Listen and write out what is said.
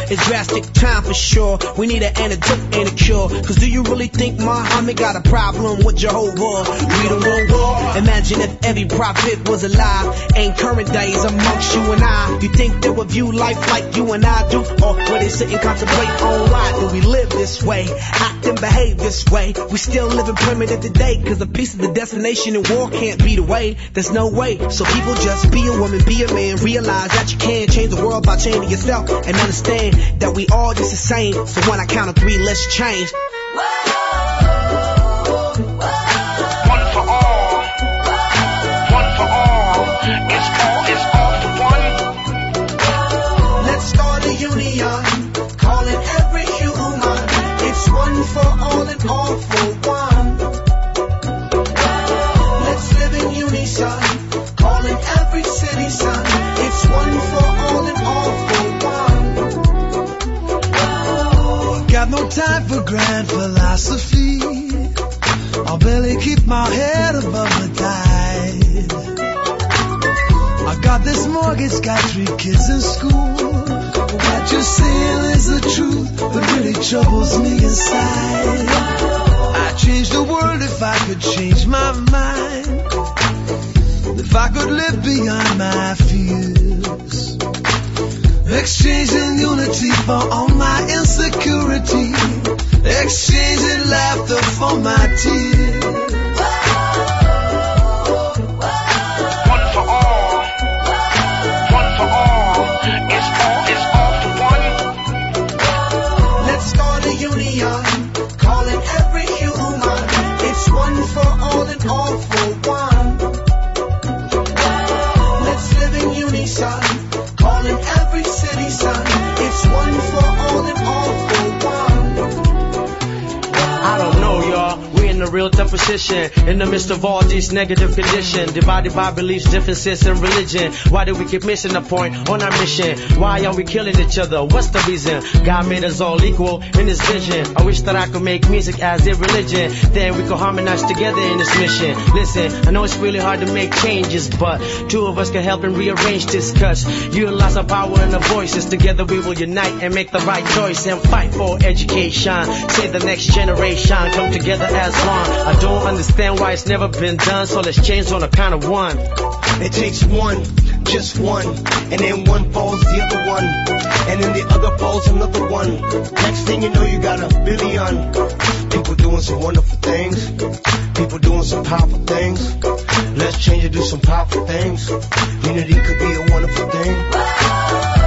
It's drastic time for sure. We need an antidote and a cure. Cause do you really think Muhammad got a problem with Jehovah? We don't want war. Imagine if every prophet was alive. Ain't current days amongst you and I. You think they would view life like you and I do? Or would they sit and contemplate on why do we live this way? Act and behave this way. We still living primitive today. Cause a piece of the destination in war can't be the way. There's no way. So people just be a woman, be a man. Realize that you can change the world by changing yourself. And understand that we all just the same. So when I count to 3, let's change. One for all. One for all. It's all for one. Let's start a union, calling every human. It's one for all and all for one. Let's live in unison, calling every citizen. It's one for all and all for one. Got no time for grand philosophy. I'll barely keep my head above the tide. I got this mortgage, got 3 kids in school. What you're saying is the truth, but really troubles me inside. I'd change the world if I could change my mind. If I could live beyond my fears. Exchanging unity for all my insecurity. Exchanging laughter for my tears. One for all. One for all. It's all for one. Let's start a union, calling every human. It's one for all and all for one. Let's live in unison, calling every citizen. It's one for all and all for one. I don't know, y'all. We're in a real tough position. In the midst of all these negative conditions, divided by beliefs, differences, and religion. Why do we keep missing the point on our mission? Why are we killing each other? What's the reason? God made us all equal in His vision. I wish that I could make music as a religion. Then we could harmonize together in this mission. Listen, I know it's really hard to make changes, but 2 of us can help and rearrange this. Cause utilize our power and our voices. Together we will unite and make the right choice and fight for education. Save the next generation. Come together as one. I don't understand why it's never been done, so let's change on the count of 1. It takes one, just one, and then one falls the other one, and then the other falls another one. Next thing you know, you got 1 billion people doing some wonderful things, people doing some powerful things. Let's change and do some powerful things. Unity could be a wonderful thing.